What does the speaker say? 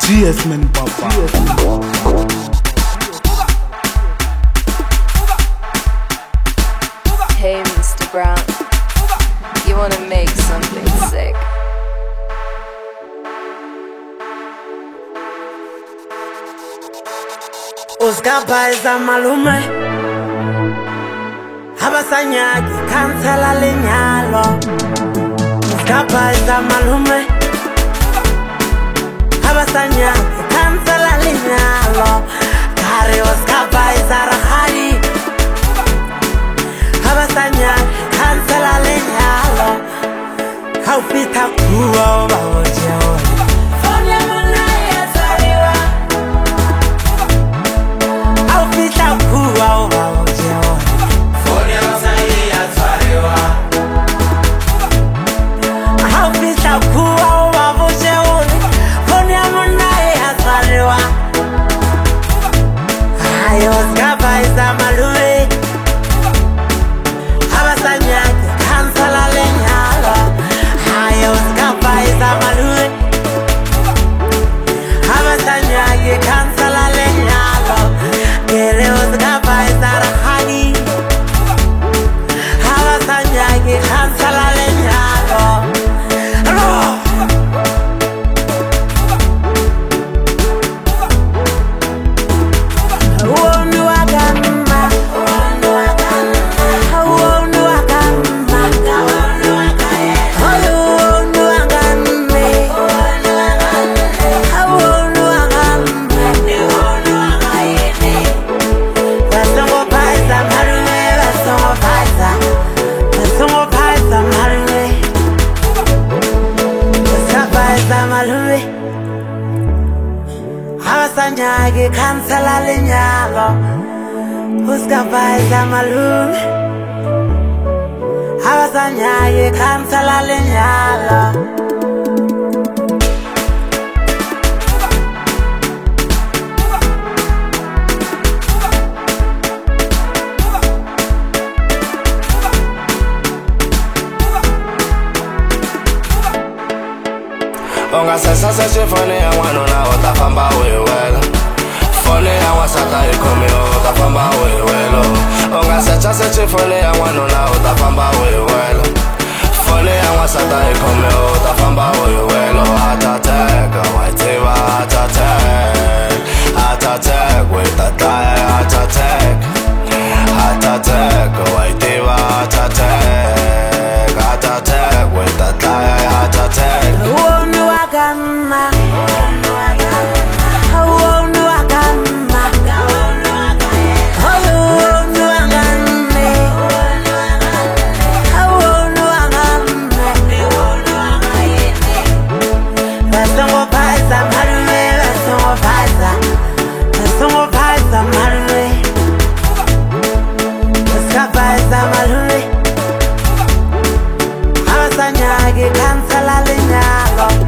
GS man papa. Hey Mr. Brown, you wanna make something sick? Uskabaiza malume Habasanyaki kansela lenyalo Uskabaiza malume Habasanyaki kansela lenyalo Kare uskabaiza rahari Habasanyaki kansela lenyalo Haupita kuwa ubawojewa Habasanyaki kansela lenyalo Uskabaiza malume Habasanyaki kansela lenyalo Ungasesa sechifone ya wano na utafamba wewelo Fone ya wasata ikomi utafamba wewelo Ungasecha sechifone ya wano na utafamba wewelo Fone ya wasata ikomi utafamba wewelo Atatek, waitiwa atatek Atatek, witatay atatek Atatek, waitiwa atatek Atatek, witatay atatek Habasanyaki kansela lenyalo